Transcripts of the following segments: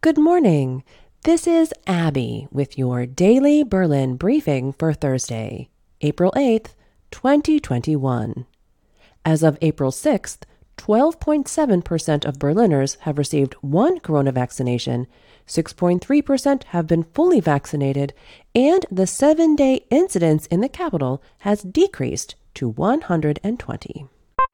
Good morning. This is Abby with your daily Berlin briefing for Thursday, April 8th, 2021. As of April 6th, 12.7% of Berliners have received one corona vaccination, 6.3% have been fully vaccinated, and the 7-day incidence in the capital has decreased to 120.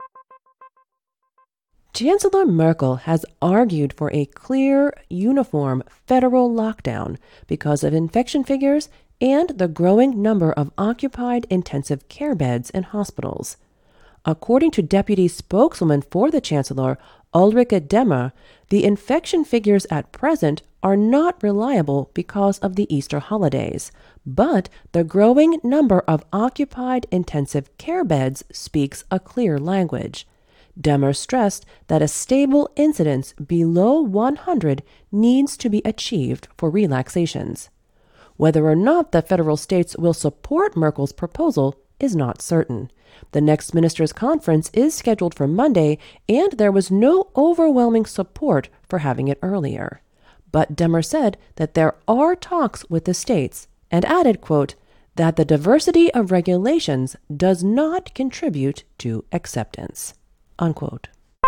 Chancellor Merkel has argued for a clear, uniform federal lockdown because of infection figures and the growing number of occupied intensive care beds in hospitals. According to Deputy Spokeswoman for the Chancellor, Ulrike Demmer, the infection figures at present are not reliable because of the Easter holidays, but the growing number of occupied intensive care beds speaks a clear language. Demmer stressed that a stable incidence below 100 needs to be achieved for relaxations. Whether or not the federal states will support Merkel's proposal is not certain. The next ministers' conference is scheduled for Monday, and there was no overwhelming support for having it earlier. But Demmer said that there are talks with the states and added, quote, that the diversity of regulations does not contribute to acceptance. Unquote.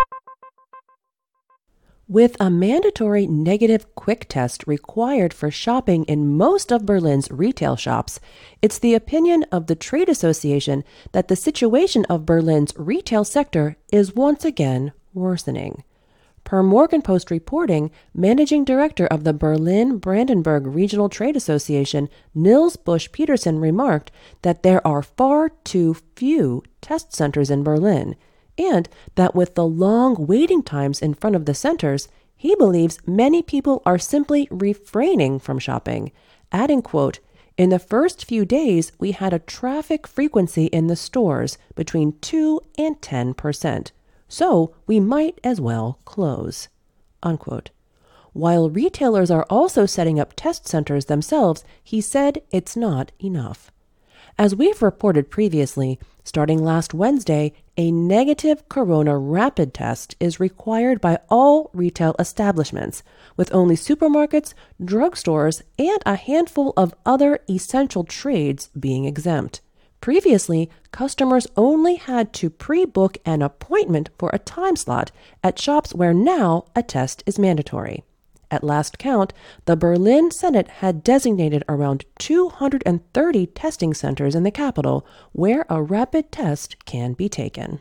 With a mandatory negative quick test required for shopping in most of Berlin's retail shops, it's the opinion of the trade association that the situation of Berlin's retail sector is once again worsening. Per Morgan Post reporting, Managing Director of the Berlin-Brandenburg Regional Trade Association, Nils Busch-Petersen, remarked that there are far too few test centers in Berlin, and that with the long waiting times in front of the centers, he believes many people are simply refraining from shopping, adding, quote, in the first few days, we had a traffic frequency in the stores between 2 and 10%, so we might as well close, unquote. While retailers are also setting up test centers themselves, he said it's not enough. As we've reported previously, starting last Wednesday, a negative corona rapid test is required by all retail establishments, with only supermarkets, drugstores, and a handful of other essential trades being exempt. Previously, customers only had to pre-book an appointment for a time slot at shops where now a test is mandatory. At last count, the Berlin Senate had designated around 230 testing centers in the capital where a rapid test can be taken.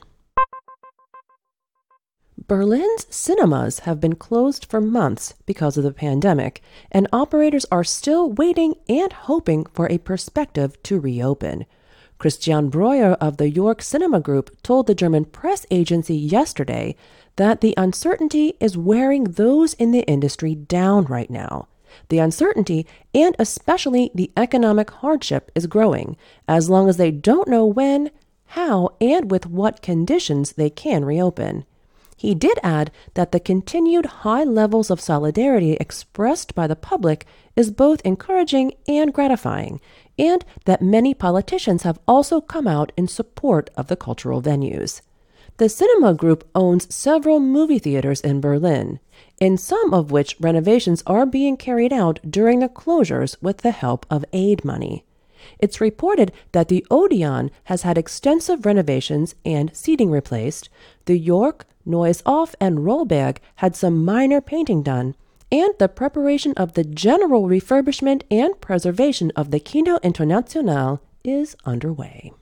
Berlin's cinemas have been closed for months because of the pandemic, and operators are still waiting and hoping for a perspective to reopen. Christian Breuer of the York Cinema Group told the German press agency yesterday that the uncertainty is wearing those in the industry down right now. The uncertainty, and especially the economic hardship, is growing, as long as they don't know when, how, and with what conditions they can reopen. He did add that the continued high levels of solidarity expressed by the public is both encouraging and gratifying, and that many politicians have also come out in support of the cultural venues. The Cinema Group owns several movie theaters in Berlin, in some of which renovations are being carried out during the closures with the help of aid money. It's reported that the Odeon has had extensive renovations and seating replaced, the York, Neues Off, and Rollberg had some minor painting done, and the preparation of the general refurbishment and preservation of the Kino International is underway.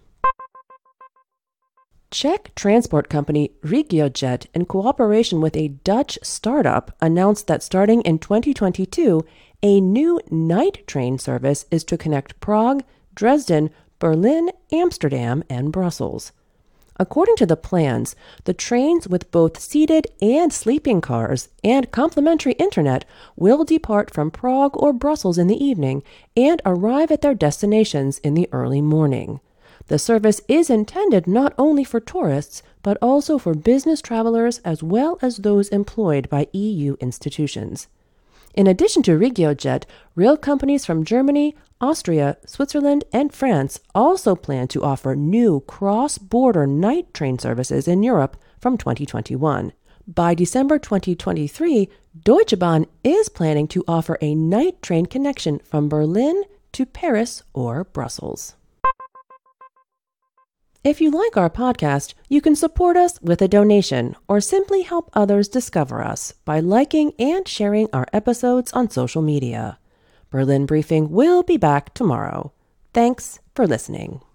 Czech transport company RegioJet, in cooperation with a Dutch startup, announced that starting in 2022, a new night train service is to connect Prague, Dresden, Berlin, Amsterdam, and Brussels. According to the plans, the trains with both seated and sleeping cars and complimentary internet will depart from Prague or Brussels in the evening and arrive at their destinations in the early morning. The service is intended not only for tourists, but also for business travelers as well as those employed by EU institutions. In addition to RegioJet, rail companies from Germany, Austria, Switzerland, and France also plan to offer new cross-border night train services in Europe from 2021. By December 2023, Deutsche Bahn is planning to offer a night train connection from Berlin to Paris or Brussels. If you like our podcast, you can support us with a donation or simply help others discover us by liking and sharing our episodes on social media. Berlin Briefing will be back tomorrow. Thanks for listening.